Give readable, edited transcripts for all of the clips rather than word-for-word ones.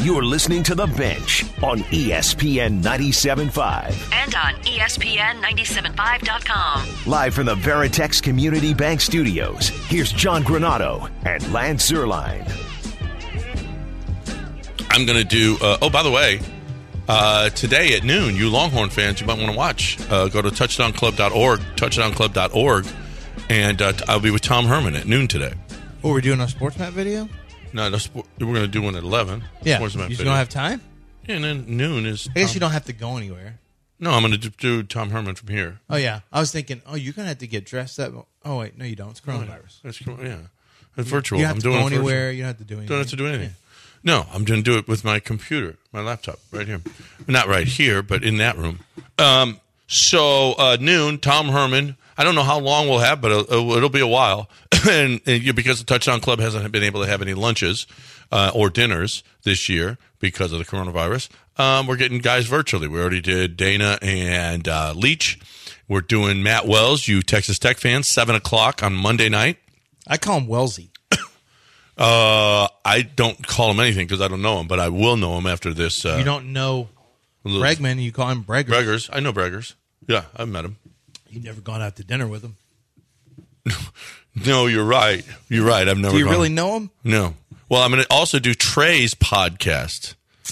You're listening to The Bench on ESPN 97.5. And on ESPN975.com. Live from the Veritex Community Bank Studios, here's John Granato and Lance Zierlein. I'm going to do, by the way, today at noon, you Longhorn fans, you might want to watch. Go to touchdownclub.org, and I'll be with Tom Herman at noon today. Oh, we're doing a sports map video? No, we're going to do one at 11. Yeah, you just don't have time? Yeah, and then noon is... I guess you don't have to go anywhere. No, I'm going to do Tom Herman from here. Oh, yeah. I was thinking, you're going to have to get dressed up. Oh, wait, no, you don't. It's coronavirus. It's virtual. You don't have I'm to doing go anywhere. You don't have to do anything. Don't have to do anything. Yeah. No, I'm going to do it with my computer, my laptop, right here. Not right here, but in that room. So noon, Tom Herman. I don't know how long we'll have, but it'll be a while. and because the Touchdown Club hasn't been able to have any lunches or dinners this year because of the coronavirus, we're getting guys virtually. We already did Dana and Leach. We're doing Matt Wells, you Texas Tech fans, 7 o'clock on Monday night. I call him Wellsy. I don't call him anything because I don't know him, but I will know him after this. You don't know Bregman, you call him Breggers. Breggers. I know Breggers. Yeah, I've met him. You've never gone out to dinner with him. No, you're right. You're right. I've never. Do you really know him? No. Well, I'm going to also do Trey's podcast.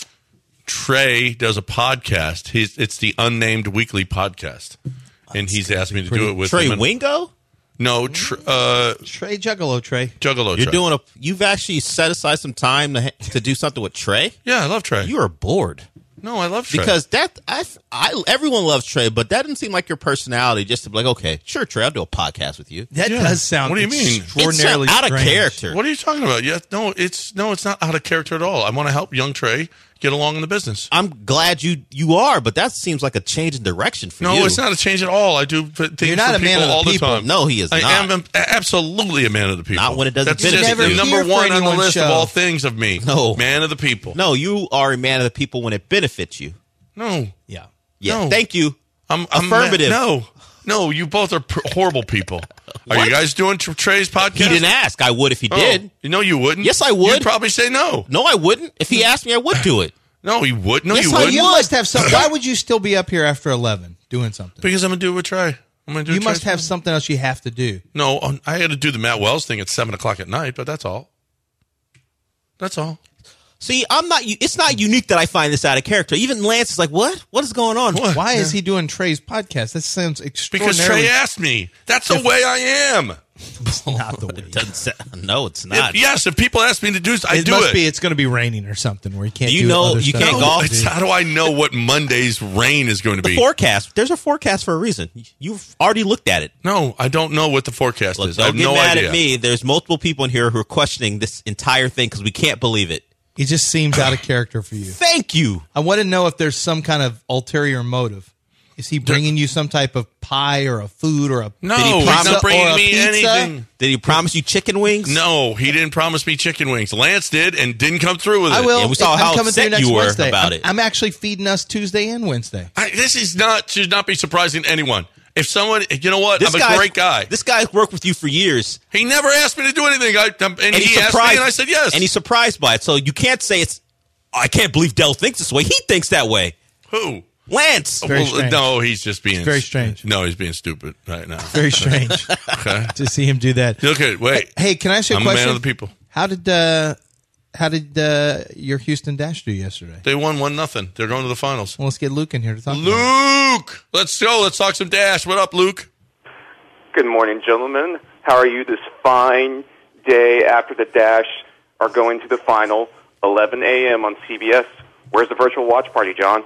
Trey does a podcast. It's the Unnamed Weekly Podcast, and he's asked me to do it with Trey him. Wingo. No, Trey Juggalo. Trey. Juggalo. You're Trey. doing you've actually set aside some time to do something with Trey. Yeah, I love Trey. You are bored. No, I love Trey. Because everyone loves Trey, but that didn't seem like your personality just to be like, okay, sure, Trey, I'll do a podcast with you. That does sound what do you mean? Extraordinarily out of strange. character. What are you talking about? Yeah, no, it's not out of character at all. I want to help young Trey get along in the business. I'm glad you are, but that seems like a change in direction for you. No, it's not a change at all. I do things You're not for a man people of the all people. the time. No, he is I not. am absolutely a man of the people. Not when it doesn't That's benefit just you. the Never number here for one on the anyone's list show. of all things of me. No. Man of the people. No, you are a man of the people when it benefits you. No. Yeah. Yeah, No. thank you. I'm Affirmative. No, you both are horrible people. Are you guys doing Trey's podcast? He didn't ask. I would if he Oh, did. You know you wouldn't. Yes, I would. You'd probably say no. No, I wouldn't. If he asked me, I would do it. No, you would. No, Yes, you I wouldn't. You must have some. Why would you still be up here after 11 doing something? Because I'm going to do it with Trey. I'm going to do You Trey's must have something else you have to do. No, I had to do the Matt Wells thing at 7 o'clock at night, but that's all. That's all. See, it's not unique that I find this out of character. Even Lance is like, what? What is going on? What? Why is he doing Trey's podcast? That sounds Because extraordinarily. Trey asked me. That's the way I am. It's not the way. It doesn't sound, no, it's not. If people ask me to do I It do must it. be. It's going to be raining or something where you can't. Do you do know other you stuff. can't golf? It's, how do I know what Monday's rain is going to be? Forecast. There's a forecast for a reason. You've already looked at it. No, I don't know what the forecast Look, is. I don't have get no mad idea. at me. There's multiple people in here who are questioning this entire thing because we can't believe it. He just seems out of character for you. Thank you. I want to know if there's some kind of ulterior motive. Is he bringing you some type of pie or a food or a No, Did he he's promise- not bringing or a me pizza? anything. Did he promise you chicken wings? No, he didn't promise me chicken wings. Lance did and didn't come through with it. I will. Yeah, we saw I'm how coming through upset next you were Wednesday. about it. I'm actually feeding us Tuesday and Wednesday. This is not should not be surprising to anyone. If someone, you know what, I'm a great guy. This guy's worked with you for years. He never asked me to do anything. And he he's asked me, and I said yes. And he's surprised by it. So you can't say I can't believe Dell thinks this way. He thinks that way. Who? Lance. Very strange. No, he's just being very strange. No, he's being stupid right now. Very strange Okay. to see him do that. Okay, wait. Hey, can I ask you a I'm question? a man of the people. How did your Houston Dash do yesterday? They won 1-0. They're going to the finals. Well, let's get Luke in here to talk. about Luke, let's go. Let's talk some Dash. What up, Luke? Good morning, gentlemen. How are you this fine day after the Dash are going to the final, 11 a.m. on CBS? Where's the virtual watch party, John?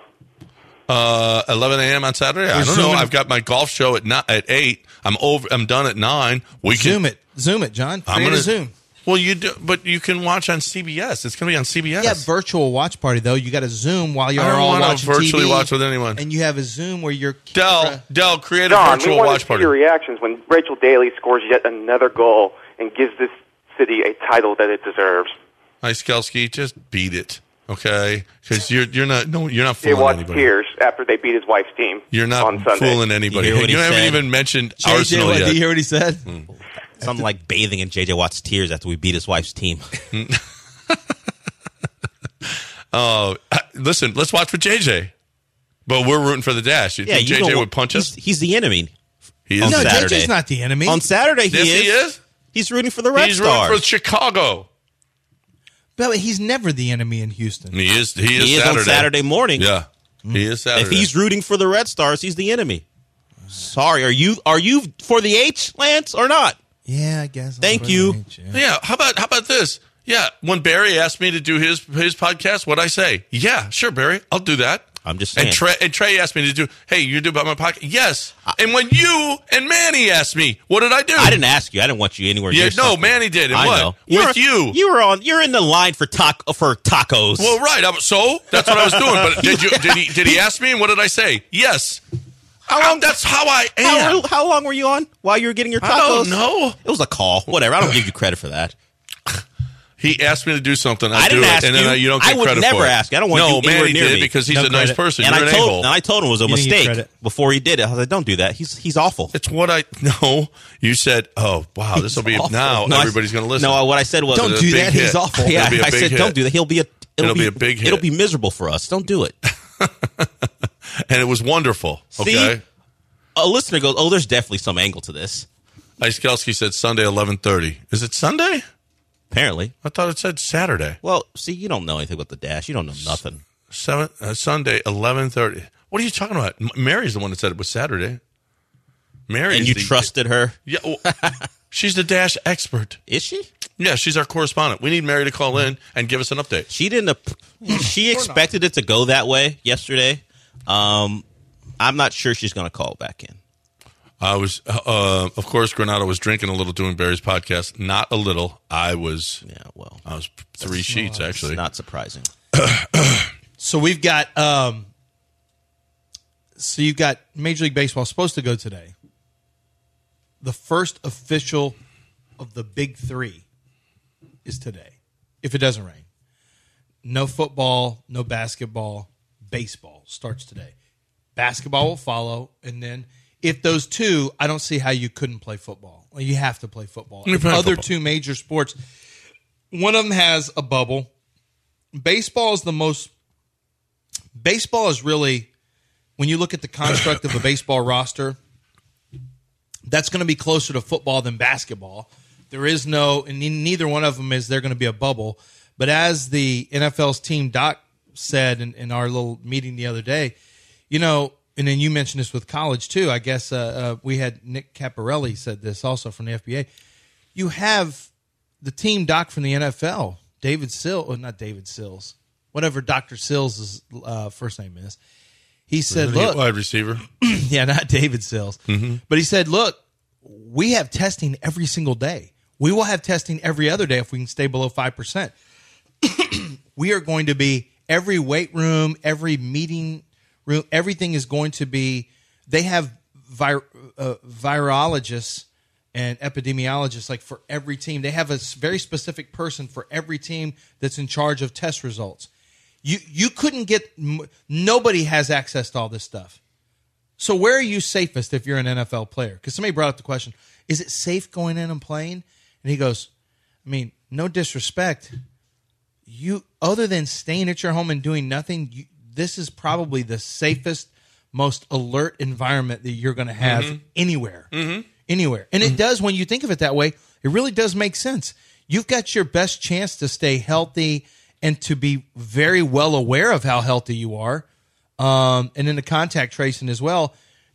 11 a.m. on Saturday. I don't know. I've got my golf show at 8. I'm done at 9. We Zoom can it. Zoom it, John. I'm Create gonna a Zoom. Well, you do, but you can watch on CBS. It's going to be on CBS. Yeah, virtual watch party though. You got to Zoom while you're I don't all want to watching virtually TV, watch with anyone. and you have a Zoom where you're Dell, create a John, we virtual want watch to see party. your reactions when Rachel Daly scores yet another goal and gives this city a title that it deserves. Hi, Skelski, just beat it, okay? Because you're not They fooling watched anybody. tears after they beat his wife's team. You're not on Sunday. fooling anybody. You hear what he haven't said? even mentioned JJ, Arsenal Did you yet. hear what he said? Something like bathing in J.J. Watt's tears after we beat his wife's team. Listen, let's watch for JJ. But we're rooting for the Dash. You think JJ would punch us? He's the enemy. He is. No, Saturday. JJ's not the enemy. On Saturday, Yes, he is. He's rooting for the Red He's Stars. rooting for Chicago. But he's never the enemy in Houston. He is He is on Saturday morning. Yeah. He is Saturday. If he's rooting for the Red Stars, he's the enemy. Sorry, are you for the H, Lance, or not? Yeah, I guess. Thank you. Yeah, how about this? Yeah, when Barry asked me to do his podcast, what'd I say? Yeah, sure, Barry, I'll do that. I'm just saying. And Trey asked me to do, hey, you do about my podcast? Yes. And when you and Manny asked me, what did I do? I didn't ask you. I didn't want you anywhere near No, something. Manny did. And I what? know. With you. You're in the line for tacos. Well, right. So that's what I was doing. But did he ask me? And what did I say? Yes. That's how I am. How long were you on while you were getting your tacos? I don't know. It was a call. Whatever. I don't give you credit for that. He asked me to do something. I didn't ask and you. then you don't get I would credit never for it. ask. I don't want you anywhere Manny near did me. because he's No a nice credit. person. And You're an a-hole. I told him it was a You didn't get mistake credit. before he did it. I was like, don't do that. He's awful. It's what I know. You said, "Oh, wow, this will be awful. now. No, everybody's going to listen." No, what I said was, Don't It'll do be a that. big He's hit. awful. yeah, It'll be a I big said, hit. don't do that. It'll be a big hit. It'll be miserable for us. Don't do it. And it was wonderful. Okay. See? A listener goes, oh, there's definitely some angle to this. Icekowski said Sunday 11:30. Is it Sunday? Apparently. I thought it said Saturday. Well, see, you don't know anything about the Dash. You don't know nothing. Sunday 11:30. What are you talking about? Mary's the one that said it was Saturday. Mary, And you trusted her? Yeah, well, she's the Dash expert. Is she? Yeah, she's our correspondent. We need Mary to call in and give us an update. She didn't. She expected it to go that way yesterday. I'm not sure she's going to call back in. I was, of course, Granado was drinking a little doing Barry's podcast. Not a little. I was. Yeah, well, I was 3 sheets actually. it's not surprising. So we've got. So you've got Major League Baseball supposed to go today. The first official of the big three is today, if it doesn't rain. No football, no basketball. Baseball starts today. Basketball will follow, and then if those two, I don't see how you couldn't play football. Well, you have to play football. You're playing Other football. two major sports, one of them has a bubble. Baseball is the most. Baseball is really, when you look at the construct of a baseball roster, that's going to be closer to football than basketball. There is no, and neither one of them is there going to be a bubble. But as the NFL's team doc said in our little meeting the other day, you know, and then you mentioned this with college too. I guess we had Nick Caparelli said this also from the FBA. You have the team doc from the NFL, David Sills, not David Sills, whatever Dr. Sills' first name is. He said, look, wide receiver. yeah, not David Sills. Mm-hmm. But he said, look, we have testing every single day. We will have testing every other day if we can stay below 5%. We are going to be every weight room, every meeting room, everything is going to be, they have virologists and epidemiologists like for every team. They have a very specific person for every team that's in charge of test results. You couldn't get, nobody has access to all this stuff. So where are you safest if you're an NFL player? Because somebody brought up the question, is it safe going in and playing? And he goes, I mean, no disrespect. You, other than staying at your home and doing nothing, this is probably the safest, most alert environment that you're going to have anywhere. Anywhere. And it does, when you think of it that way, it really does make sense. You've got your best chance to stay healthy and to be very well aware of how healthy you are. And in the contact tracing as well,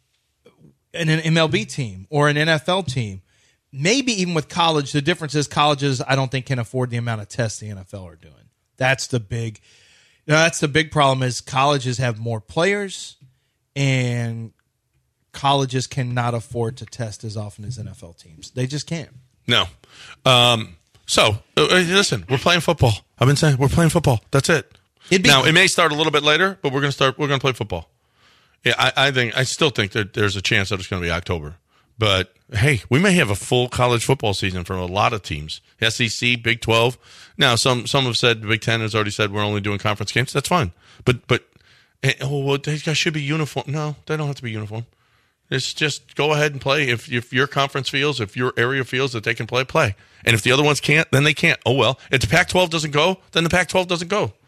in an MLB team or an NFL team, maybe even with college, the difference is colleges, I don't think, can afford the amount of tests the NFL are doing. That's the big problem is colleges have more players and colleges cannot afford to test as often as NFL teams. They just can't. No. So listen, we're playing football. I've been saying we're playing football. That's it. Now it may start a little bit later, but we're going to play football. Yeah, I still think that there's a chance that it's going to be October. But hey, we may have a full college football season for a lot of teams. SEC, Big 12. Now some have said the Big 10 has already said we're only doing conference games. That's fine. But well, these guys should be uniform. No, they don't have to be uniform. It's just go ahead and play. If your conference feels, if your area feels that they can play. And if the other ones can't, then they can't. Oh well. If the Pac-12 doesn't go, then the Pac-12 doesn't go.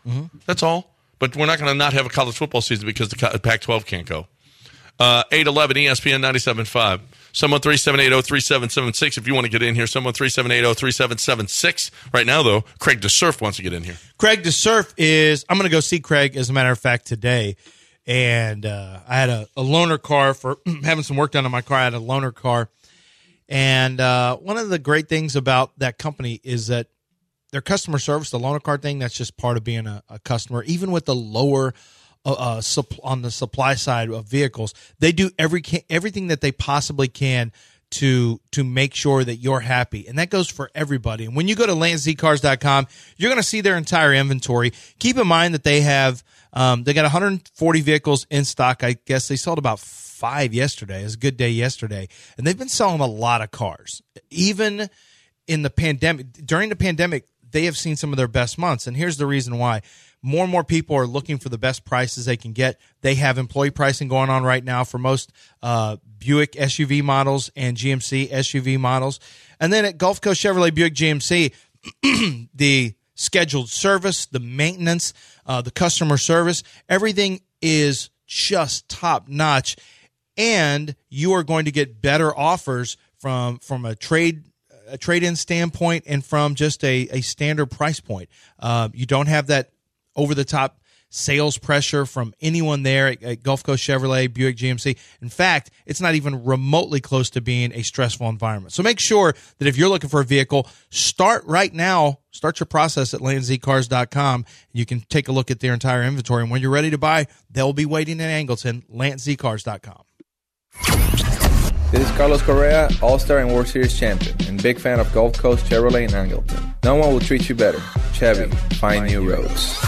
That's all. But we're not going to not have a college football season because the Pac-12 can't go. 811 ESPN 97.5. Someone 378-03776 if you want to get in here. Someone 378-03776. Right now, though, Craig DeSurf wants to get in here. Craig DeSurf is – I'm going to go see Craig, as a matter of fact, today. And I had a loaner car for having some work done on my car. I had a loaner car. And one of the great things about that company is that their customer service, the loaner car thing, that's just part of being a customer. Even with the lower on the supply side of vehicles, they do everything that they possibly can to make sure that you're happy. And that goes for everybody. And when you go to LanceZCars.com, you're going to see their entire inventory. Keep in mind that they have they got 140 vehicles in stock. I guess they sold about 5 yesterday. It was a good day yesterday. And they've been selling a lot of cars. Even in the pandemic, during the pandemic, they have seen some of their best months. And here's the reason why. More and more people are looking for the best prices they can get. They have employee pricing going on right now for most Buick SUV models and GMC SUV models. And then at Gulf Coast Chevrolet Buick GMC, the scheduled service, the maintenance, the customer service, everything is just top notch. And you are going to get better offers from a trade-in standpoint and from just a standard price point. You don't have that over-the-top sales pressure from anyone there at Gulf Coast Chevrolet, Buick GMC. In fact, it's not even remotely close to being a stressful environment. So make sure that if you're looking for a vehicle, start right now. Start your process at LanceZCars.com. You can take a look at their entire inventory. And when you're ready to buy, they'll be waiting in Angleton, LanceZCars.com. This is Carlos Correa, All-Star and World Series champion, and big fan of Gulf Coast Chevrolet in Angleton. No one will treat you better. Chevy, find new roads.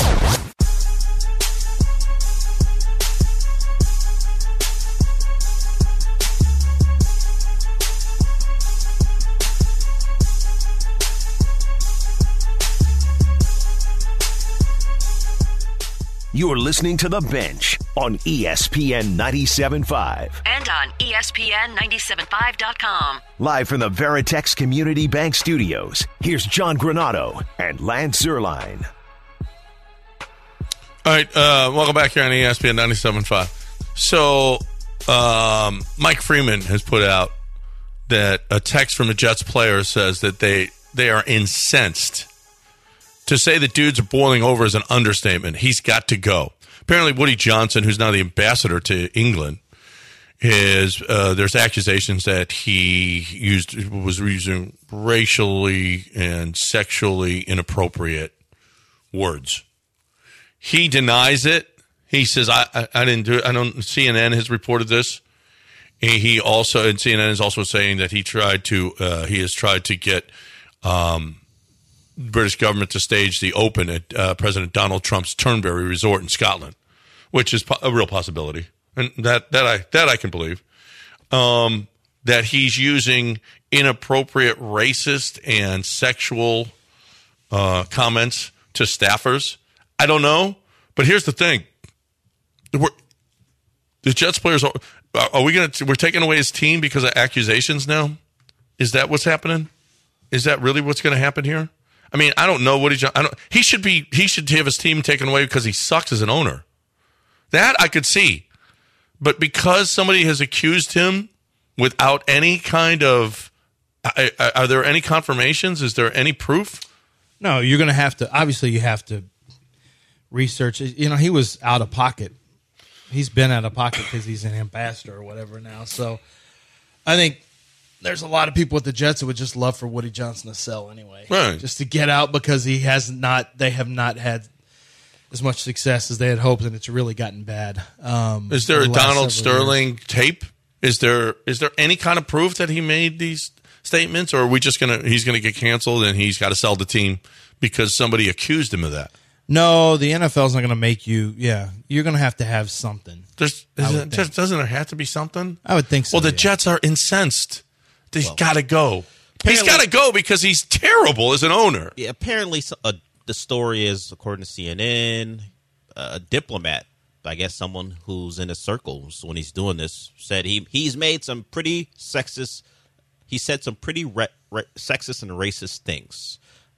You're listening to The Bench on ESPN 97.5. And on ESPN975.com. Live from the Veritex Community Bank Studios, here's John Granado and Lance Zierlein. All right, welcome back here on ESPN 97.5. So, Mike Freeman has put out that a text from a Jets player says that they are incensed. To say that dudes are boiling over is an understatement. He's got to go. Apparently, Woody Johnson, who's now the ambassador to England, there's accusations that he was using racially and sexually inappropriate words. He denies it. He says, I didn't do it. CNN has reported this. And CNN is also saying that he has tried to get British government to stage the Open at President Donald Trump's Turnberry Resort in Scotland, which is a real possibility, and that I can believe. That he's using inappropriate, racist, and sexual comments to staffers. I don't know, but here's the thing: the Jets players we're taking away his team because of accusations now? Is that what's happening? Is that really what's going to happen here? I mean, I don't know he should have his team taken away because he sucks as an owner. That I could see. But because somebody has accused him without any kind of are there any confirmations? Is there any proof? No, you're going to have to obviously you have to research. You know, he was out of pocket. He's been out of pocket because he's an ambassador or whatever now. So I think there's a lot of people at the Jets that would just love for Woody Johnson to sell anyway. Right. Just to get out because they have not had as much success as they had hoped, and it's really gotten bad. Is there a Donald Sterling tape? Is there any kind of proof that he made these statements, or are we just he's gonna get canceled and he's got to sell the team because somebody accused him of that? No, the NFL's not going to make you. Yeah, you're going to have something. Doesn't there have to be something? I would think so. Well, the Jets are incensed. He's got to go. He's got to go because he's terrible as an owner. Yeah, apparently the story is, according to CNN, a diplomat, I guess someone who's in his circles when he's doing this, said he's made some pretty sexist. He said some pretty sexist and racist things.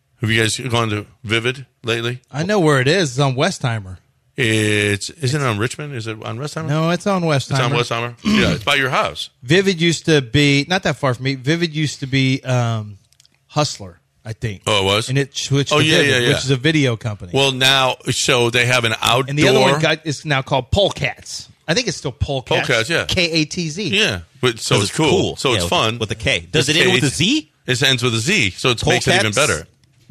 Have you guys gone to Vivid lately? I know where it is. It's on Westheimer. Isn't it on Richmond? Is it on Westheimer? No, it's on Westheimer. It's on Westheimer? Yeah, it's by your house. Vivid used to be, not that far from me, Vivid used to be Hustler, I think. Oh, it was? And it switched to yeah, Vivid, yeah. which is a video company. Well, now, so they have an outdoor. And the other one is now called Polecats. I think it's still Polecats. Polecats, yeah. K-A-T-Z. Yeah, but so it's cool. So it's fun. With a K. Does it end with a Z? It ends with a Z, so it makes it even Polecats? better.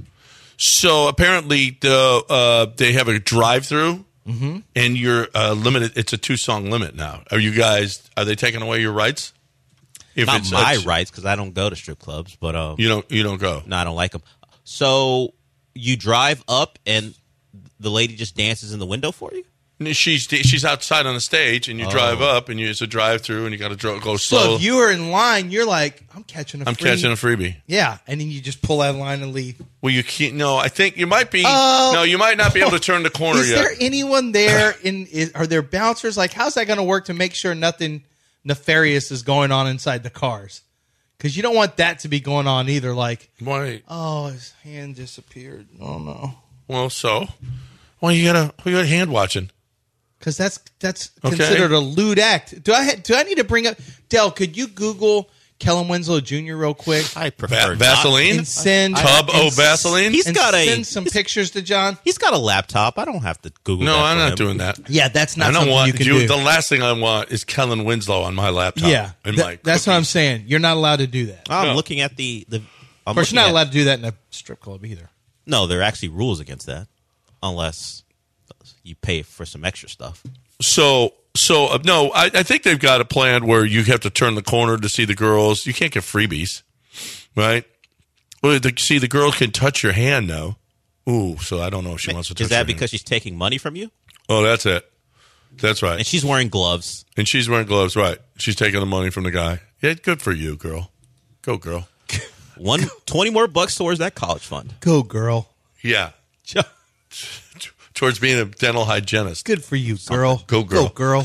So apparently, they have a drive-through, and you're limited. It's a 2-song limit now. Are they taking away your rights? If Not it's my rights, because I don't go to strip clubs. But you don't go. No, I don't like them. So you drive up, and the lady just dances in the window for you? She's outside on the stage, and you drive up, and it's a drive-through, and you got to go slow. So if you were in line, you're like, I'm catching a freebie. Yeah, and then you just pull that line and leave. Well, you can't. No, I think you might be. No, you might not be able to turn the corner Is yet. there anyone there? Are there bouncers? Like, how's that going to work to make sure nothing nefarious is going on inside the cars? Because you don't want that to be going on either. Like, Why? oh, his hand disappeared. Oh no. Well, so you got hand watching. Because that's Okay. considered a lewd act. Do I need to bring up Del? Could you Google Kellen Winslow Jr. real quick I prefer not. Vaseline? and send Vaseline? He's and got send some pictures to John? He's got a laptop. I don't have to Google No, that I'm for not him. doing that. Yeah, that's I not don't something want you can do. The last thing I want is Kellen Winslow on my laptop. Yeah, and that's what I'm saying. You're not allowed to do that. I'm No. looking at the Of course, you're not allowed to do that in a strip club either. No, there are actually rules against that, unless you pay for some extra stuff. So no, I think they've got a plan where you have to turn the corner to see the girls. You can't get freebies, right? Well, the girl can touch your hand now. Ooh, so I don't know if she wants to touch Is that your because hand. she's taking money from you? Oh, that's it. That's right. And she's wearing gloves. And she's wearing gloves, right? She's taking the money from the guy. Yeah, good for you, girl. Go, girl. 20 more bucks towards that college fund. Go, girl. Yeah. Towards being a dental hygienist. Good for you, girl. Go, girl. Go, girl.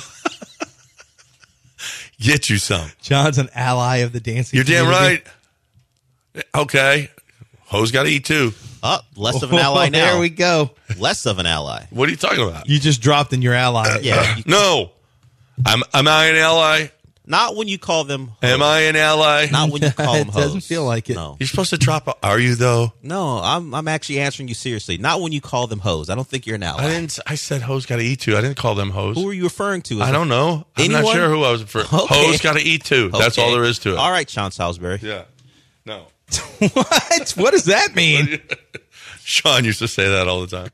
Get you some. John's an ally of the dancing. You're damn community. right. Okay. Hoes got to eat too. Oh, less of an ally now. There we go. Less of an ally. What are you talking about? You just dropped in your ally. Yeah. No. Am I an ally? Not when you call them hoes. Am I an ally? Not when you call them It hoes. doesn't feel like it. No. You're supposed to drop are you though? No, I'm actually answering you seriously. Not when you call them hoes. I don't think you're an ally. I said hoes got to eat too. I didn't call them hoes. Who are you referring to? I don't know. I'm not Anyone? sure who I was referring to. Okay. Hoes got to eat too. That's Okay. all there is to it. All right, Sean Salisbury. Yeah. No. What? What does that mean? Sean used to say that all the time.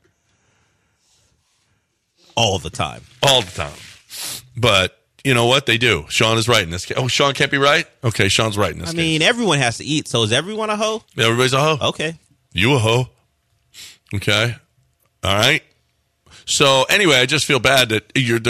All the time. All the time. But you know what? They do. Sean is right in this case. Oh, Sean can't be right? Okay, Sean's right in this I case. mean, everyone has to eat. So is everyone a hoe? Everybody's a hoe. Okay. You a hoe. Okay. All right. So anyway, I just feel bad that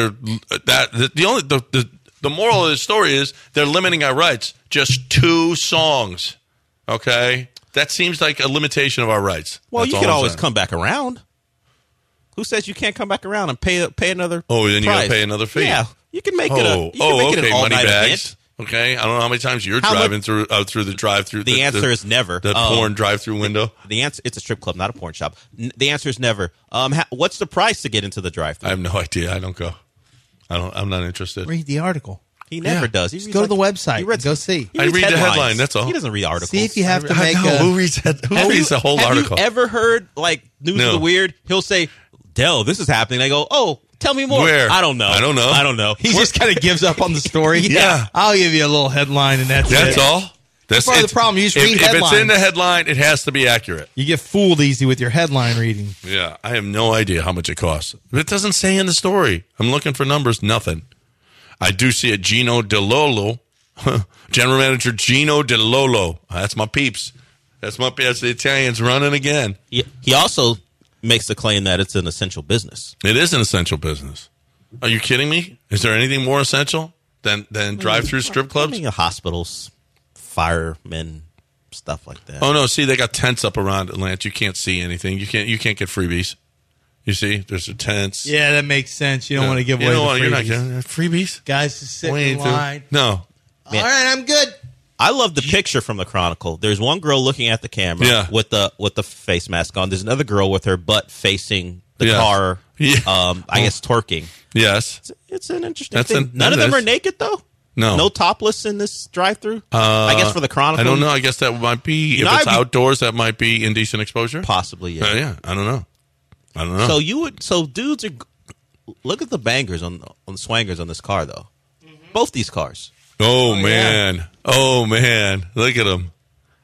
the moral of the story is they're limiting our rights. Just 2 songs. Okay? That seems like a limitation of our rights. Well, That's you all can I'm always saying. come back around. Who says you can't come back around and pay another? Oh, then you got price? to pay another fee. Yeah, you can make it. Okay, an all money night bags. event. Okay, I don't know how many times you're How driving through the drive-through. The answer is never. The porn drive-through window. The answer, it's a strip club, not a porn shop. The answer is never. What's the price to get into the I drive-thru? have no idea. I don't go. I'm not interested. Read the article. He never Yeah. does. He Just reads go to the like- website he reads- and go see. he I reads read the headlines. headline, that's all. He doesn't read articles. See if you have to I make know. a... Who reads that? Who reads the whole article? Have you ever heard like News No. of the Weird? He'll say, "Del, this is happening." I go, "Oh, tell me more." Where? I don't know. I don't know. I don't know. He just kind of gives up on the story. Yeah. I'll give you a little headline and that's That's it. all. That's part of the it's- problem. You just if, read if it's in headlines. the headline, it has to be accurate. You get fooled easy with your headline reading. Yeah, I have no idea how much it costs. It doesn't say in the story. I'm looking for numbers. Nothing. I do see a Gino DeLolo, General Manager Gino DeLolo. That's my peeps. That's the Italians running again. He also makes the claim that it's an essential business. It is an essential business. Are you kidding me? Is there anything more essential than drive-through strip clubs? I mean, hospitals, firemen, stuff like that. Oh no! See, they got tents up around it, Lance. You can't see anything. You can't get freebies. You see, there's the tents. Yeah, that makes sense. You don't want to give away You the know what? You're not freebies. getting freebies. Guys just sit We in ain't doing- line. No. Man. All right, I'm good. I love the picture from the Chronicle. There's one girl looking at the camera with the face mask on. There's another girl with her butt facing the car. I guess twerking. Yes, it's an interesting thing. None of them are naked though. No topless in this drive-through. I guess for the Chronicle. I don't know. I guess that might be if it's outdoors. That might be indecent exposure. Possibly. Yeah. Yeah. I don't know. So dudes are. Look at the bangers on the swangers on this car though. Both these cars. Oh man. Yeah. Oh man. Look at them.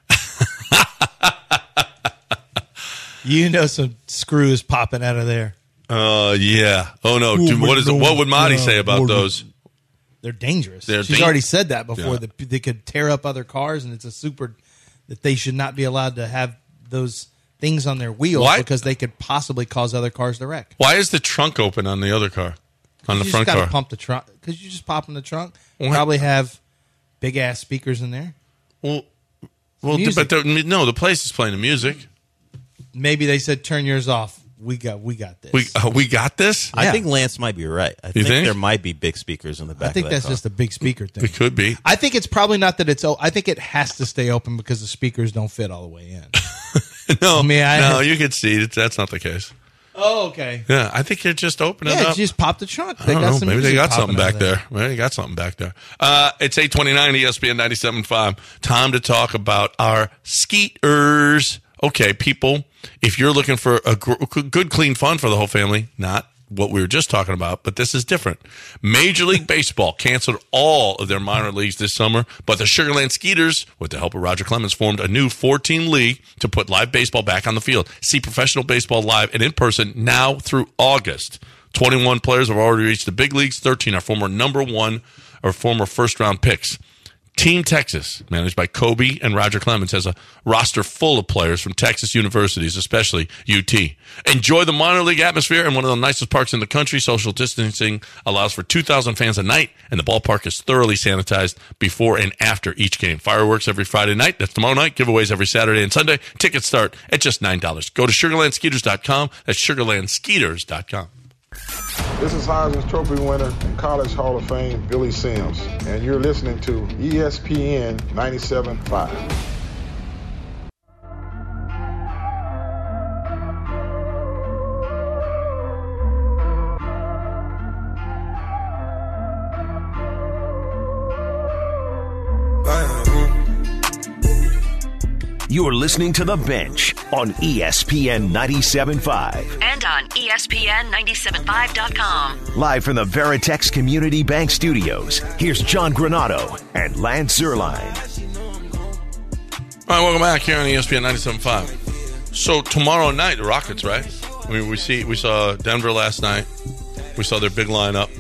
Some screws popping out of there. Yeah. Oh no. Dude, what would Marty say about those? They're dangerous. She's already said that before. Yeah. That they could tear up other cars, and it's that they should not be allowed to have those things on their wheels because they could possibly cause other cars to wreck. Why is the trunk open on the other car? On the front car? You just got to pump the trunk because you just pop in the trunk. Probably have big ass speakers in there. Well, but the place is playing the music. Maybe they said turn yours off. We got this. We got this? I think Lance might be right. I think there might be big speakers in the back. I think of that that's car. just a big speaker thing. It could be. I think it's probably not that it's. I think it has to stay open because the speakers don't fit all the way in. No, you can see that's not the case. Oh, okay. Yeah, I think you're just opening up. Yeah, just pop the trunk. Maybe they got something back there. Maybe they got something back there. It's 8:29 ESPN 97.5. Time to talk about our skeeters. Okay, people, if you're looking for a good, clean fun for the whole family, not what we were just talking about, but this is different. Major League Baseball canceled all of their minor leagues this summer, but the Sugar Land Skeeters, with the help of Roger Clemens, formed a new 14 league to put live baseball back on the field. See professional baseball live and in person now through August. 21 players have already reached the big leagues. 13 are former number one or former first-round picks. Team Texas, managed by Kobe and Roger Clemens, has a roster full of players from Texas universities, especially UT. Enjoy the minor league atmosphere in one of the nicest parks in the country. Social distancing allows for 2,000 fans a night, and the ballpark is thoroughly sanitized before and after each game. Fireworks every Friday night. That's tomorrow night. Giveaways every Saturday and Sunday. Tickets start at just $9. Go to SugarlandSkeeters.com. That's SugarlandSkeeters.com. This is Heisman Trophy winner and College Hall of Fame Billy Sims, and you're listening to ESPN 97.5. You're listening to The Bench on ESPN 97.5. And on ESPN975.com. Live from the Veritex Community Bank Studios, here's John Granado and Lance Zierlein. All right, welcome back here on ESPN 97.5. So tomorrow night, the Rockets, right? I mean, we saw Denver last night. We saw their big lineup.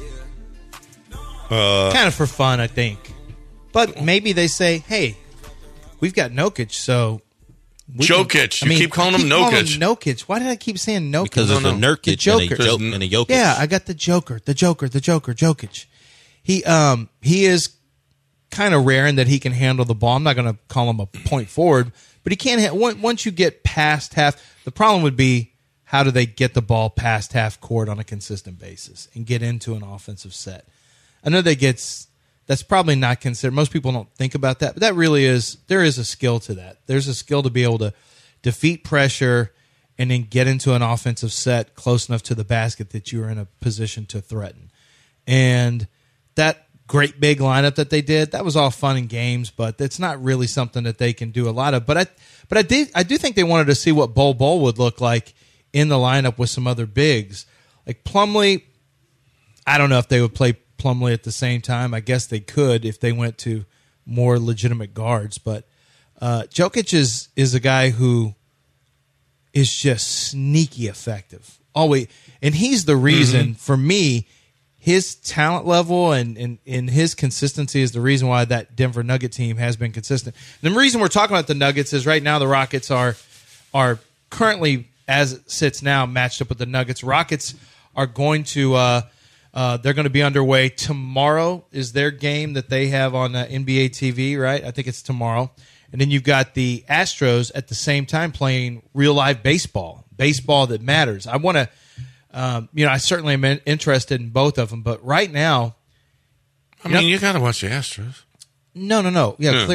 Kind of for fun, I think. But maybe they say, hey, we've got Jokic, so... Jokic. You keep calling him Jokic. Jokic. Why did I keep saying Jokic? Because there's a Nurkic and a Jokic. Yeah, I got the Joker, Jokic. He is kind of rare in that he can handle the ball. I'm not going to call him a point forward, but he can't. Once you get past half, the problem would be how do they get the ball past half court on a consistent basis and get into an offensive set? I know that's probably not considered. Most people don't think about that, but that really is. There is a skill to that. There's a skill to be able to defeat pressure and then get into an offensive set close enough to the basket that you're in a position to threaten. And that great big lineup that they did, that was all fun and games, but it's not really something that they can do a lot of. But I do think they wanted to see what Bol would look like in the lineup with some other bigs. Like Plumlee, I don't know if they would play Plumlee at the same time. I guess they could if they went to more legitimate guards. But Jokic is a guy who is just sneaky effective. Always, and he's the reason for me. His talent level and his consistency is the reason why that Denver Nugget team has been consistent. And the reason we're talking about the Nuggets is right now the Rockets are currently, as it sits now, matched up with the Nuggets. Rockets are going to they're going to be underway. Tomorrow is their game that they have on NBA TV, right? I think it's tomorrow. And then you've got the Astros at the same time playing real live baseball that matters. I want to, I certainly am interested in both of them, but right now, you got to watch the Astros. No. Yeah, clearly.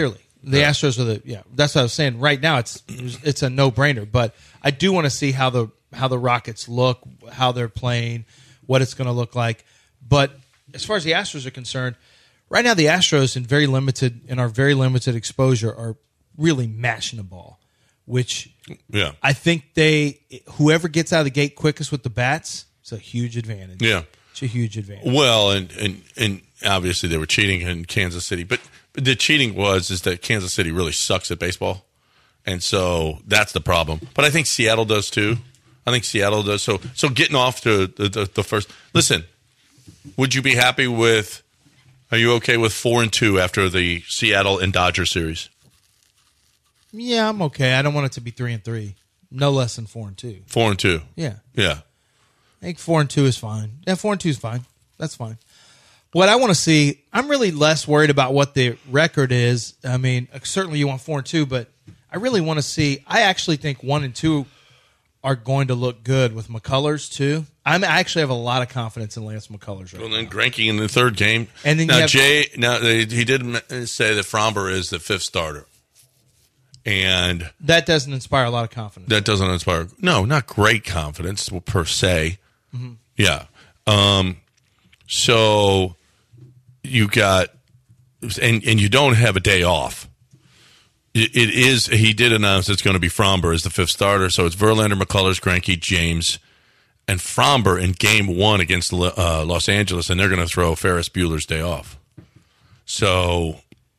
The Astros are that's what I was saying. Right now, it's a no-brainer. But I do want to see how the Rockets look, how they're playing, what it's going to look like. But as far as the Astros are concerned, right now the Astros in our very limited exposure are really mashing the ball, which I think whoever gets out of the gate quickest with the bats, it's a huge advantage. Yeah. It's a huge advantage. Well, and obviously they were cheating in Kansas City, but the cheating is that Kansas City really sucks at baseball, and so that's the problem. But I think Seattle does too. So getting off to the first. Listen, would you be happy with? Are you okay with 4-2 after the Seattle and Dodger series? Yeah, I'm okay. I don't want it to be 3-3. No less than 4-2. 4-2. Yeah. Yeah. I think 4-2 is fine. Yeah, 4-2 is fine. That's fine. What I want to see, I'm really less worried about what the record is. I mean, certainly you want 4-2, but I really want to see. I actually think 1 and 2 are going to look good with McCullers too. I actually have a lot of confidence in Lance McCullers. Well, then Greinke in the third game, and then he did say that Framber is the fifth starter, and that doesn't inspire a lot of confidence. That doesn't inspire, not great confidence per se. Mm-hmm. Yeah. So you got, and you don't have a day off. It is. He did announce it's going to be Framber as the fifth starter. So it's Verlander, McCullers, Greinke, James, and Framber in Game 1 against Los Angeles, and they're going to throw Ferris Bueller's day off. So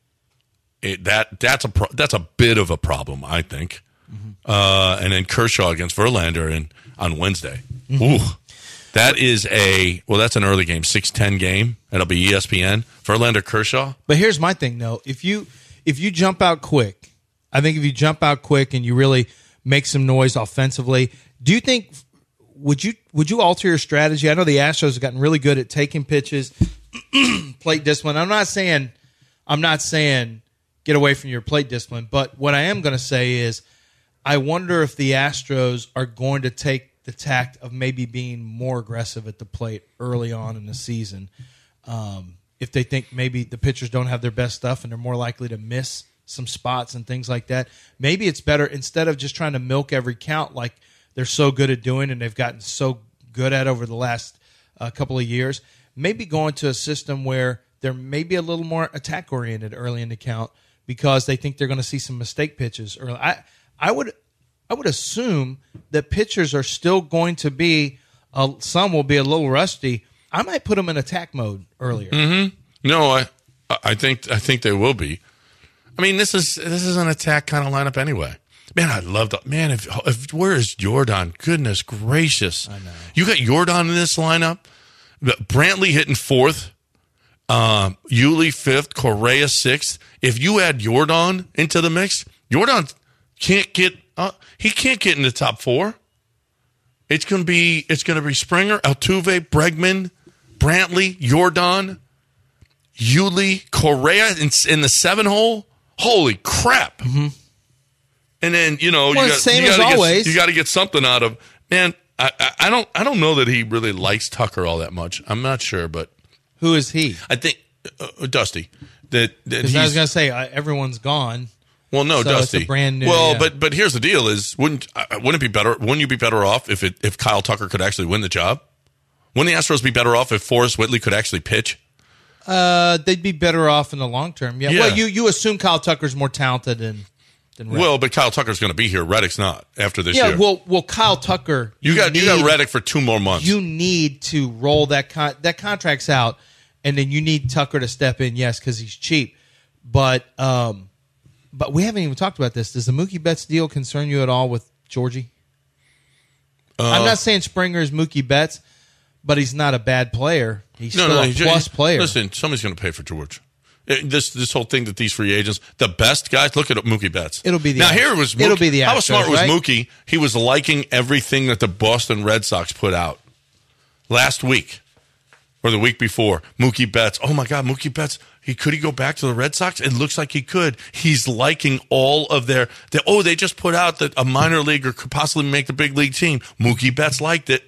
that's a bit of a problem, I think. Mm-hmm. And then Kershaw against Verlander on Wednesday. Mm-hmm. Ooh, that's an early game, 6:10 game. That'll be ESPN. Verlander, Kershaw. But here's my thing, though. If you jump out quick, I think if you jump out quick and you really make some noise offensively, do you think would you alter your strategy? I know the Astros have gotten really good at taking pitches, plate discipline. I'm not saying get away from your plate discipline, but what I am going to say is I wonder if the Astros are going to take the tact of maybe being more aggressive at the plate early on in the season. If they think maybe the pitchers don't have their best stuff and they're more likely to miss some spots and things like that, maybe it's better instead of just trying to milk every count like they're so good at doing and they've gotten so good at over the last couple of years, maybe going to a system where they're maybe a little more attack-oriented early in the count because they think they're going to see some mistake pitches early. I would assume that pitchers are still going to be some will be a little rusty. I might put them in attack mode earlier. Mm-hmm. No, I think they will be. I mean, this is an attack kind of lineup anyway. Man, I love that. Man, if where is Jordan? Goodness gracious! I know you got Jordan in this lineup. Brantley hitting fourth, Yuli fifth, Correa sixth. If you add Jordan into the mix, Jordan can't get. He can't get in the top four. It's going to be Springer, Altuve, Bregman, Brantley, Jordan, Yuli, Correa in the 7 hole. Holy crap! Mm-hmm. And then you got to get something out of. Man, I don't know that he really likes Tucker all that much. I'm not sure, but who is he? I think Dusty. That I was going to say everyone's gone. Well, no, so Dusty. It's a brand new. Well, but here's the deal: wouldn't it be better? Wouldn't you be better off if Kyle Tucker could actually win the job? Wouldn't the Astros be better off if Forrest Whitley could actually pitch? They'd be better off in the long term. Yeah. Well, you assume Kyle Tucker's more talented than Reddick. Well, but Kyle Tucker's going to be here. Reddick's not after this year. Yeah. Well, Kyle Tucker. You got Reddick for 2 more months. You need to roll that contract's out, and then you need Tucker to step in. Yes, because he's cheap, but we haven't even talked about this. Does the Mookie Betts deal concern you at all with Georgie? I'm not saying Springer is Mookie Betts, but he's not a bad player. He's still a plus player. Listen, somebody's going to pay for George. This whole thing that these free agents, the best guys, look at Mookie Betts. It'll be the now. Here it was. Mookie. It'll be the Astros, how smart was right? Mookie? He was liking everything that the Boston Red Sox put out last week or the week before. Mookie Betts. Oh my God, Mookie Betts. Could he go back to the Red Sox? It looks like he could. He's liking all of they just put out that a minor leaguer could possibly make the big league team. Mookie Betts liked it.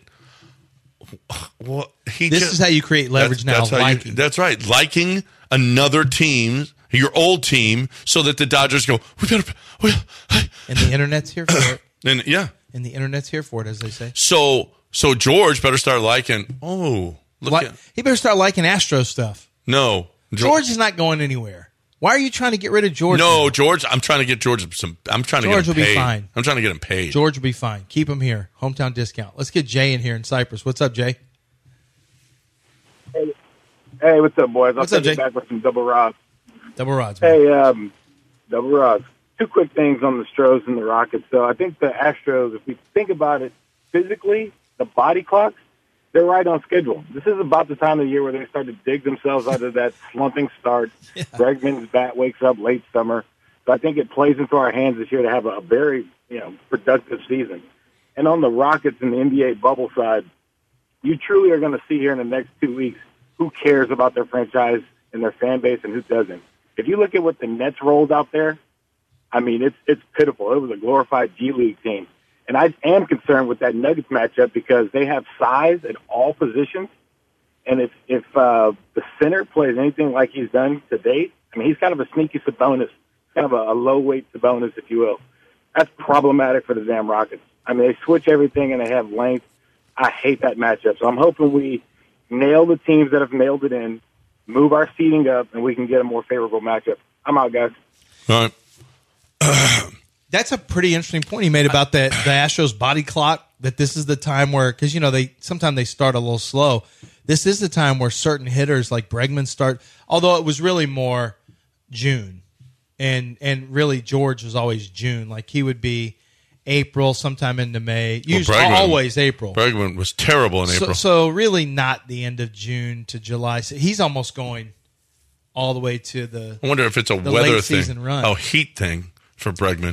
Well, this is how you create leverage now. That's right. Liking another team your old team, so that the Dodgers go, And the internet's here for it. And yeah. And the internet's here for it, as they say. So George better start liking, He better start liking Astro stuff. No. George is not going anywhere. Why are you trying to get rid of George? No, now? George, I'm trying to get George I'm trying to get him paid. George will be fine. I'm trying to get him paid. George will be fine. Keep him here. Hometown discount. Let's get Jay in here in Cyprus. What's up, Jay? Hey, what's up, boys? What's up, Jay? Back with some double rods. Double rods, man. Hey, double rods. Two quick things on the Stros and the Rockets. So I think the Astros, if we think about it physically, the body clocks, they're right on schedule. This is about the time of the year where they start to dig themselves out of that slumping start. Yeah. Bregman's bat wakes up late summer. So I think it plays into our hands this year to have a very, productive season. And on the Rockets and the NBA bubble side, you truly are going to see here in the next 2 weeks who cares about their franchise and their fan base and who doesn't. If you look at what the Nets rolled out there, I mean, it's pitiful. It was a glorified G League team. And I am concerned with that Nuggets matchup because they have size at all positions. And if the center plays anything like he's done to date, I mean, he's kind of a sneaky Sabonis, kind of a low-weight Sabonis, if you will. That's problematic for the damn Rockets. I mean, they switch everything and they have length. I hate that matchup. So I'm hoping we nail the teams that have nailed it in, move our seeding up, and we can get a more favorable matchup. I'm out, guys. All right. That's a pretty interesting point he made about the Astros body clock, that this is the time where, because, sometimes they start a little slow. This is the time where certain hitters like Bregman start, although it was really more June. And really George was always June. Like he would be April, sometime into May. Usually always April. Bregman was terrible in April. So really not the end of June to July. So he's almost going all the way to the I wonder if it's a weather late thing. Season run. Oh, heat thing for Bregman.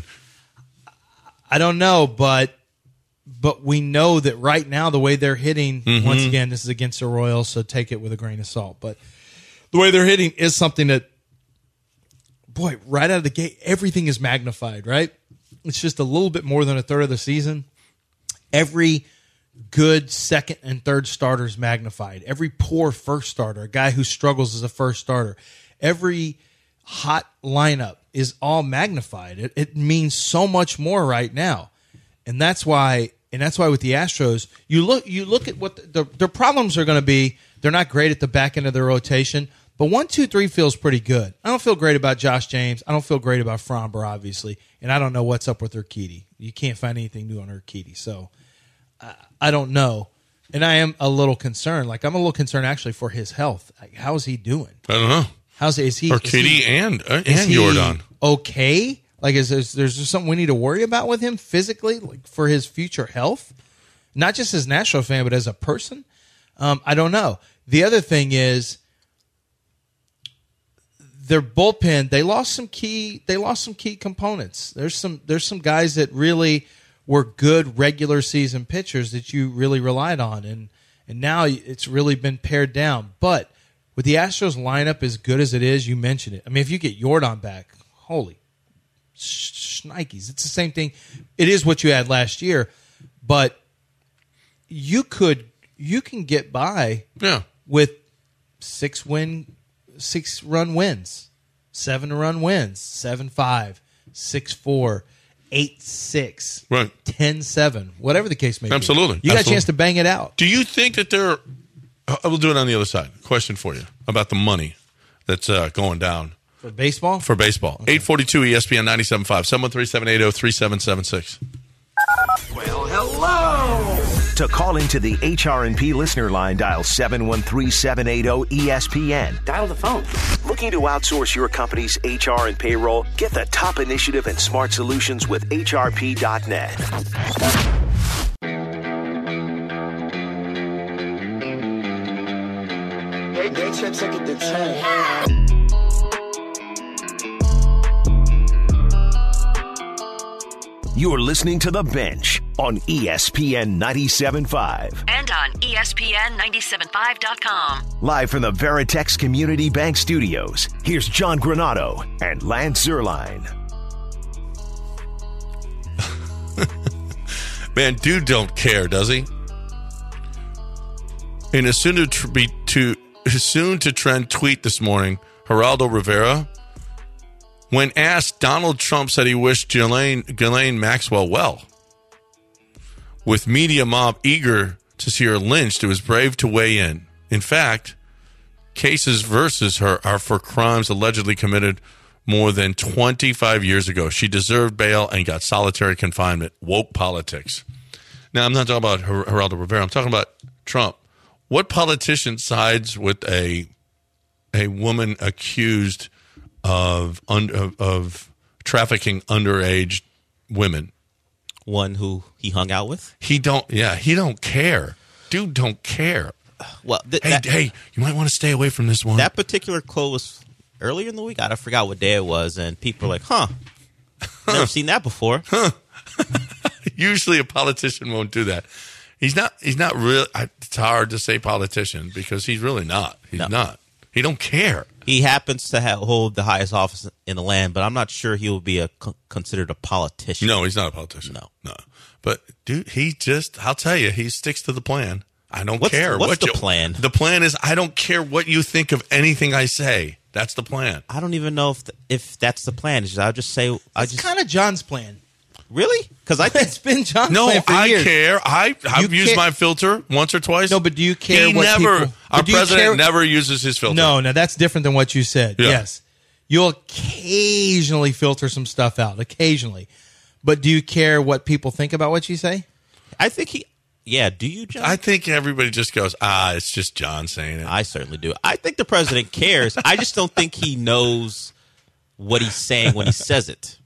I don't know, but we know that right now the way they're hitting, once again, this is against the Royals, so take it with a grain of salt. But the way they're hitting is something that, boy, right out of the gate, everything is magnified, right? It's just a little bit more than a third of the season. Every good second and third starter is magnified. Every poor first starter, a guy who struggles as a first starter, every hot lineup is all magnified. It means so much more right now, and that's why with the Astros, you look at what their problems are going to be. They're not great at the back end of their rotation, but 1, 2, 3 feels pretty good. I don't feel great about Josh James. I don't feel great about Framber, obviously, and I don't know what's up with Urquidy. You can't find anything new on Urquidy, so I don't know. And I am a little concerned. Like I'm a little concerned actually for his health. Like, how is he doing? I don't know. Is he Urquidy and Jordan okay? Like, there's something we need to worry about with him physically, like for his future health, not just as a Nashville fan, but as a person? I don't know. The other thing is their bullpen. They lost some key components. There's some guys that really were good regular season pitchers that you really relied on, and now it's really been pared down. But with the Astros lineup as good as it is, you mentioned it. I mean, if you get Jordan back, holy shnikes. It's the same thing. It is what you had last year, but you can get by with 6-run wins, 7-run wins, 7-5, 6-4, 8-6, right, 10-7, whatever the case may be. Absolutely. You got a chance to bang it out. Do you think that they're I will do it on the other side. Question for you about the money that's going down. For baseball? For baseball. Okay. 842 ESPN 97.5, 713-780-3776. Well, hello! To call into the HR&P listener line, dial 713-780-ESPN. Dial the phone. Looking to outsource your company's HR and payroll? Get the top initiative and smart solutions with HRP.net. You're listening to The Bench on ESPN 97.5. And on ESPN975.com. Live from the Veritex Community Bank Studios, here's John Granado and Lance Zierlein. Man, dude don't care, does he? And as soon to trend tweet this morning, Geraldo Rivera When asked, Donald Trump said he wished Ghislaine Maxwell well. With media mob eager to see her lynched, it was brave to weigh in. In fact, cases versus her are for crimes allegedly committed more than 25 years ago. She deserved bail and got solitary confinement. Woke politics. Now, I'm not talking about Geraldo Rivera. I'm talking about Trump. What politician sides with a woman accused of trafficking underage women? One who he hung out with? He don't care. Dude don't care. Well, hey, you might want to stay away from this one. That particular quote was earlier in the week. I forgot what day it was, and people were like, never seen that before. Usually a politician won't do that. He's not real. It's hard to say politician because he's really not. He's not. He don't care. He happens to hold the highest office in the land, but I'm not sure he will be considered a politician. No, he's not a politician. No. But dude, I'll tell you, he sticks to the plan. I don't care. What's the plan? The plan is I don't care what you think of anything I say. That's the plan. I don't even know if that's the plan. I'll just say It's kind of John's plan. Really? Because I think it's been John's plan for years. Care. I've used my filter once or twice. No, but do you care Our president never uses his filter. No, that's different than what you said. Yeah. Yes. You'll occasionally filter some stuff out. Occasionally. But do you care what people think about what you say? I think do you, John? I think everybody just goes, it's just John saying it. I certainly do. I think the president cares. I just don't think he knows what he's saying when he says it.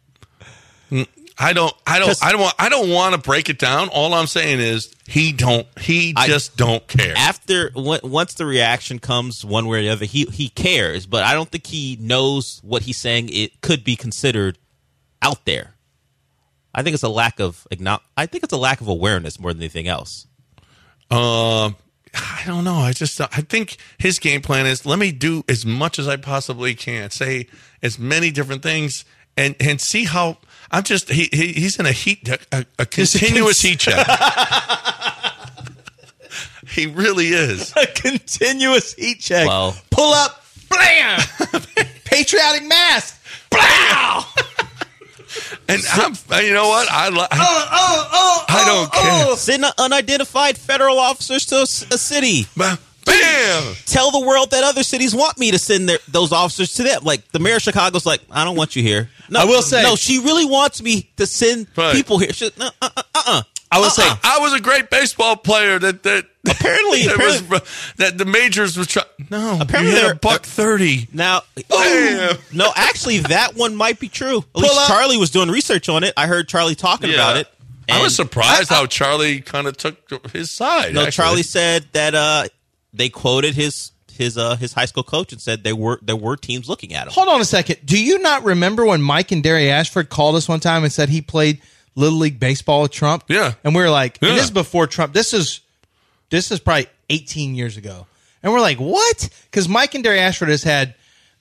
I don't want to break it down. All I'm saying is he just don't care. Once the reaction comes one way or the other, he cares, but I don't think he knows what he's saying. It could be considered out there. I think it's a lack of awareness more than anything else. I don't know. I think his game plan is let me do as much as I possibly can, say as many different things, and see how. He's in a continuous heat check. He really is. A continuous heat check. Well, pull up, blam! Patriotic mask, blam! And you know what? I don't care. Send unidentified federal officers to a city. Bam! Tell the world that other cities want me to send those officers to them. Like the mayor of Chicago's like, I don't want you here. No, I will say, no, she really wants me to send people here. I will say, I was a great baseball player. That apparently that the majors were trying. No, apparently you hit $130. Now, no, actually, that one might be true. At least Charlie was doing research on it. I heard Charlie talking about it. I was surprised how Charlie kind of took his side. No, actually. Charlie said that they quoted his high school coach and said there were teams looking at him. Hold on a second. Do you not remember when Mike and Derry Ashford called us one time and said he played Little League Baseball with Trump? Yeah. And we were like, and this is before Trump. This is probably 18 years ago. And we're like, what? Because Mike and Derry Ashford has had,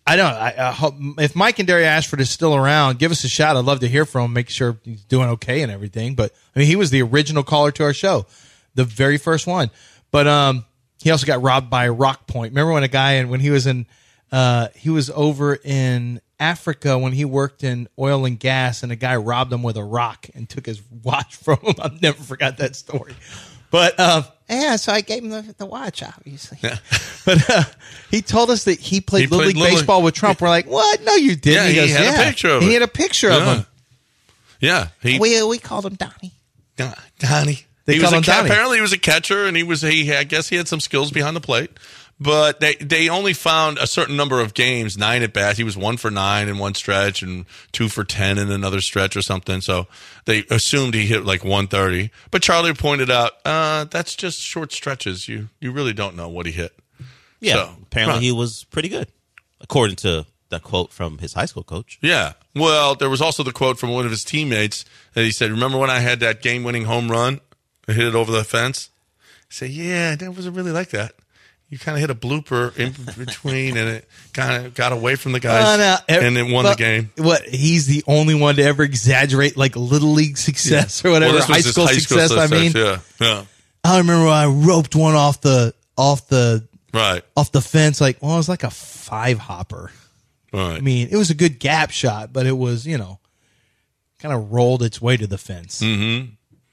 I hope, if Mike and Derry Ashford is still around, give us a shout. I'd love to hear from him, make sure he's doing okay and everything. But I mean, he was the original caller to our show, the very first one. But he also got robbed by a rock point. Remember when a guy, when he was he was over in Africa when he worked in oil and gas, and a guy robbed him with a rock and took his watch from him. I've never forgot that story. But so I gave him the watch, obviously. Yeah. But he told us that he played Little League Baseball with Trump. We're like, what? No, you didn't. Yeah, he goes, had a picture of it. He had a picture of him. Yeah, we called him Donnie. Donnie. Apparently, he was a catcher, and I guess he had some skills behind the plate. But they only found a certain number of games, 9 at bats. He was 1 for 9 in one stretch and 2 for 10 in another stretch or something. So they assumed he hit like 130. But Charlie pointed out that's just short stretches. You really don't know what he hit. Yeah, so, apparently he was pretty good, according to the quote from his high school coach. Yeah. Well, there was also the quote from one of his teammates that he said, "Remember when I had that game-winning home run? I hit it over the fence." I said, "Yeah, that wasn't really like that. You kind of hit a blooper in between, and it kind of got away from the guys, and it won the game." What? He's the only one to ever exaggerate like Little League success or whatever, high school success. I mean, yeah. I remember when I roped one off the fence. Like, well, it was like a 5-hopper. Right. I mean, it was a good gap shot, but it was, kind of rolled its way to the fence. Mm-hmm.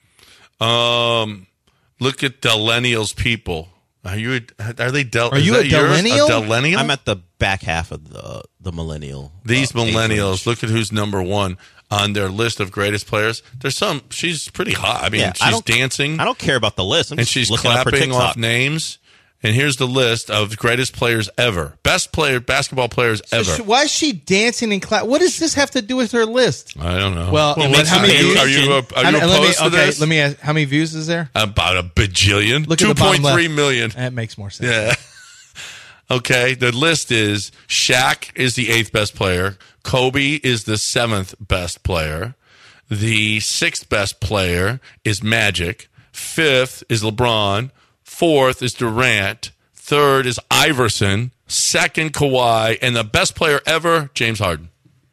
Look at Delenials people. Are you a Delenial? I'm at the back half of the millennial. These age millennials, range. look at who's number one on their list of greatest players. She's pretty hot. I mean, she's dancing. I don't care about the list. And she's clapping off names. And here's the list of greatest players ever. Best basketball players ever. Why is she dancing and clap? What does this have to do with her list? I don't know. Well, how many views? Are you opposed to this? Let me ask, how many views is there? About a bajillion. Look at the bottom 2.3 million. That makes more sense. Yeah. Okay, the list is Shaq is the 8th best player. Kobe is the 7th best player. The 6th best player is Magic. 5th is LeBron. 4th is Durant. 3rd is Iverson. 2nd, Kawhi. And the best player ever, James Harden.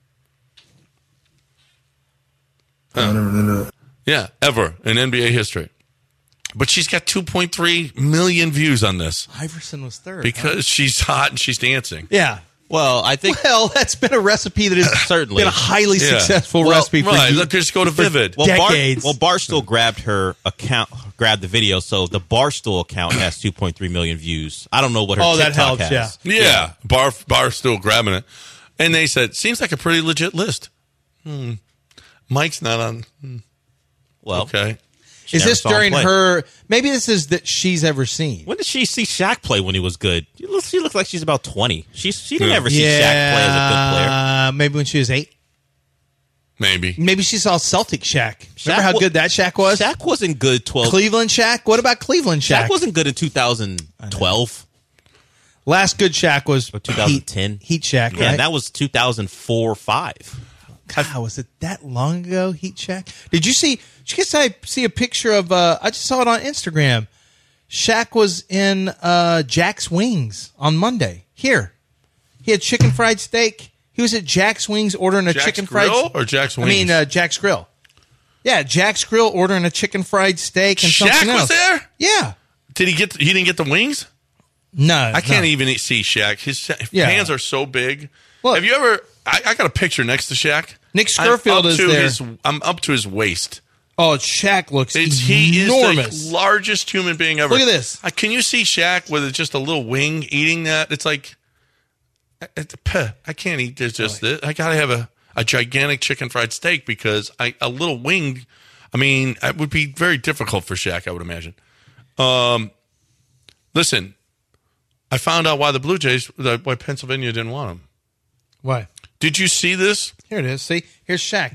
I never knew that. Yeah, ever in NBA history. But she's got 2.3 million views on this. Iverson was 3rd. Because she's hot and she's dancing. Yeah. Well, I think that's been a recipe that has certainly been a highly successful recipe for Look, just go to Vivid. decades. Barstool grabbed her account, grabbed the video, so the Barstool account has 2.3 million views. I don't know what her TikTok that helps, has. Yeah. Bar still grabbing it. And they said, seems like a pretty legit list. Mike's not on. Well, okay. Is this during her? Maybe this is that she's ever seen. When did she see Shaq play when he was good? She looks like she's about 20. She didn't ever see Shaq play as a good player. Maybe when she was 8. Maybe she saw Celtic Shaq. Remember how good that Shaq was? Shaq wasn't good 12. Cleveland Shaq? What about Cleveland Shaq? Shaq wasn't good in 2012. Last good Shaq was Or 2010. Heat Shaq, Yeah, right? that was 2004-5. God, was it that long ago, Heat Shaq? Did you guys see a picture of, I just saw it on Instagram. Shaq was in Jack's Wings on Monday. Here. He had chicken fried steak. He was at Jack's Wings ordering a chicken fried Grill or Jack's Wings? I mean, Jack's Grill. Yeah, Jack's Grill ordering a chicken fried steak and something else. Shaq was there? Yeah. He didn't get the wings? No. I can't even see Shaq. His hands are so big. Look. Have you ever... I got a picture next to Shaq. Nick Scurfield is there. I'm up to his waist. Oh, Shaq looks enormous. He is the largest human being ever. Look at this. Can you see Shaq with just a little wing eating that? It's like, I can't eat just this. I got to have a gigantic chicken fried steak because a little wing, I mean, it would be very difficult for Shaq, I would imagine. Listen, I found out why the Blue Jays, why Pennsylvania didn't want him. Why? Did you see this? Here it is. See, here's Shaq.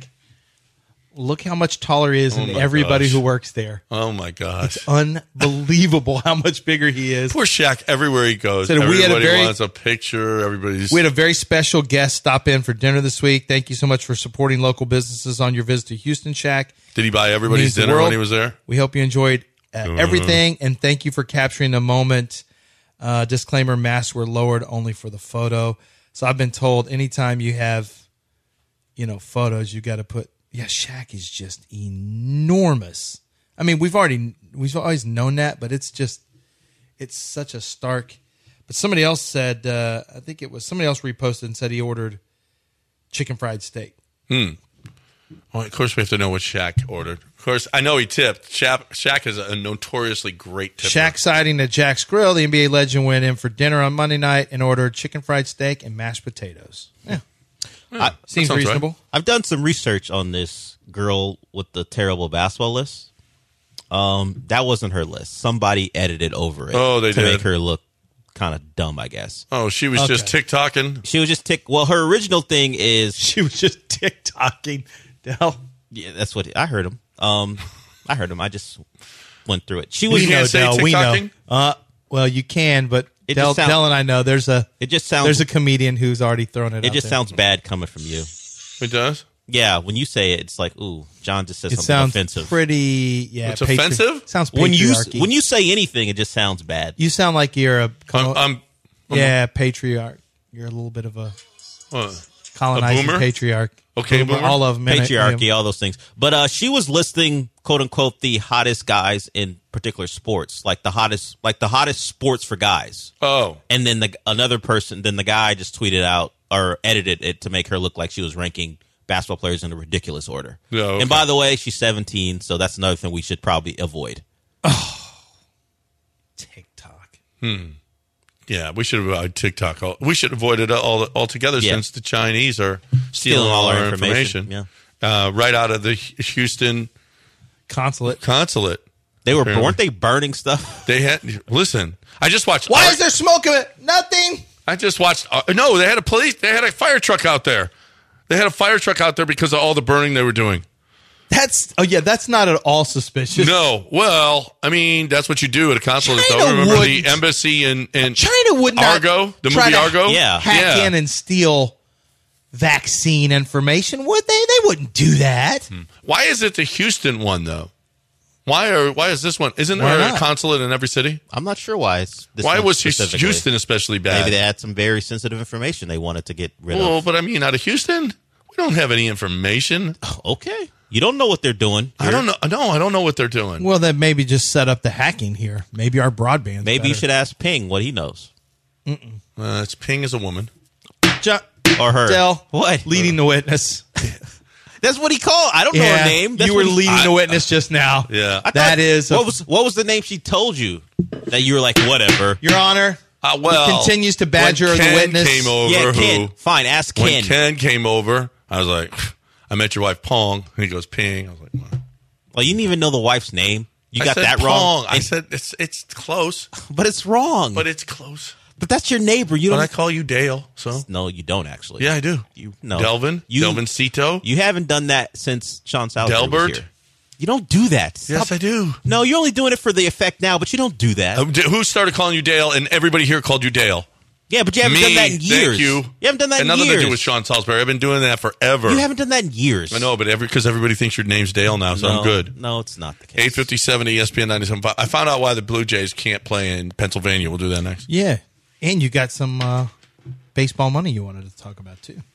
Look how much taller he is than everybody who works there. Oh, my gosh. It's unbelievable how much bigger he is. Poor Shaq, everywhere he goes. So everybody wants a picture. We had a very special guest stop in for dinner this week. Thank you so much for supporting local businesses on your visit to Houston, Shaq. Did he buy everybody's dinner when he was there? We hope you enjoyed everything, and thank you for capturing the moment. Disclaimer, masks were lowered only for the photo. So I've been told anytime you have, photos, you got to put, Shaq is just enormous. I mean, we've always known that, but it's such a stark. But somebody else said, I think it was somebody else reposted and said he ordered chicken fried steak. Well, of course, we have to know what Shaq ordered. Of course, I know he tipped. Shaq is a notoriously great tipper. Shaq sighting at Jack's Grill. The NBA legend went in for dinner on Monday night and ordered chicken fried steak and mashed potatoes. Yeah. Seems reasonable. Right. I've done some research on this girl with the terrible basketball list. That wasn't her list. Somebody edited over it to make her look kind of dumb, I guess. Oh, she was just TikToking? She was just Well, her original thing is... She was just TikToking. Yeah, that's what... I heard him. I heard him. I just went through it. She was... You can't say TikToking? Well, you can, but Dell and I know there's a comedian who's already thrown it out. It just sounds bad coming from you. It does? Yeah, when you say it, it's like, ooh, John just said something sounds offensive. Pretty, It's offensive? Sounds patriarchy. When you say anything, it just sounds bad. You sound like you're a... I'm patriarch. You're a little bit of a a colonizing boomer? patriarch. Okay, boomer? All of them. Patriarchy, all those things. But she was listing, quote unquote, the hottest guys in particular sports, like the hottest sports for guys. Oh. And then the guy just tweeted out or edited it to make her look like she was ranking basketball players in a ridiculous order. Yeah, okay. And by the way, she's 17, so that's another thing we should probably avoid. TikTok. Yeah, we should avoid TikTok. We should avoid it altogether since the Chinese are stealing all our information. Yeah. Right out of the Houston Consulate. Weren't they burning stuff? They had. Listen, I just watched. Why is there smoke of it? Nothing. I just watched. No, they had a fire truck out there. They had a fire truck out there because of all the burning they were doing. That's not at all suspicious. No, well, I mean, that's what you do at a consulate. Though. Remember the embassy in China would not Argo, the movie Argo? Hack in and steal vaccine information, would they? They wouldn't do that. Why is it the Houston one though? Why is this one? Isn't there a consulate in every city? I'm not sure why it's this why one was specifically. Houston especially bad? Maybe they had some very sensitive information they wanted to get rid of. Well, but I mean, out of Houston, we don't have any information. Okay. You don't know what they're doing here. I don't know. No, I don't know what they're doing. Well, then maybe just set up the hacking here. Maybe our broadband. Maybe you should ask Ping what he knows. It's Ping is a woman. Or her. Del, what? Leading the witness. That's what he called. I don't know her name. That's you were leading the witness just now. Yeah. That is. What was the name she told you that you were like, whatever? Your Honor. Well, he continues to badger when the Ken witness. Came over, yeah, Ken. Fine, ask Ken. When Ken came over, I was like, I met your wife Pong. And he goes, Ping. I was like, what? Well, you didn't even know the wife's name. You got that Pong. wrong. I said it's close. But it's wrong. But it's close. But that's your neighbor. You don't. But I call you Dale. So no, you don't actually. Yeah, I do. Delvin. Delvincito. You haven't done that since Sean Salisbury Delbert. was here. You don't do that. Stop. Yes, I do. No, you're only doing it for the effect now, but you don't do that. Who started calling you Dale? And everybody here called you Dale. Yeah, but you haven't done that in years. Thank you. You haven't done that in years. Nothing to do with Sean Salisbury. I've been doing that forever. You haven't done that in years. I know, but because everybody thinks your name's Dale now, so I'm good. No, it's not the case. 8:57 ESPN 97.5. I found out why the Blue Jays can't play in Pennsylvania. We'll do that next. Yeah. And you got some baseball money you wanted to talk about, too.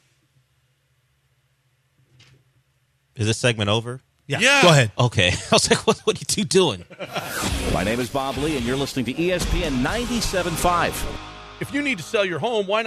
Is this segment over? Yeah. Go ahead. Okay. I was like, what are you two doing? My name is Bob Lee, and you're listening to ESPN 97.5. If you need to sell your home, why not?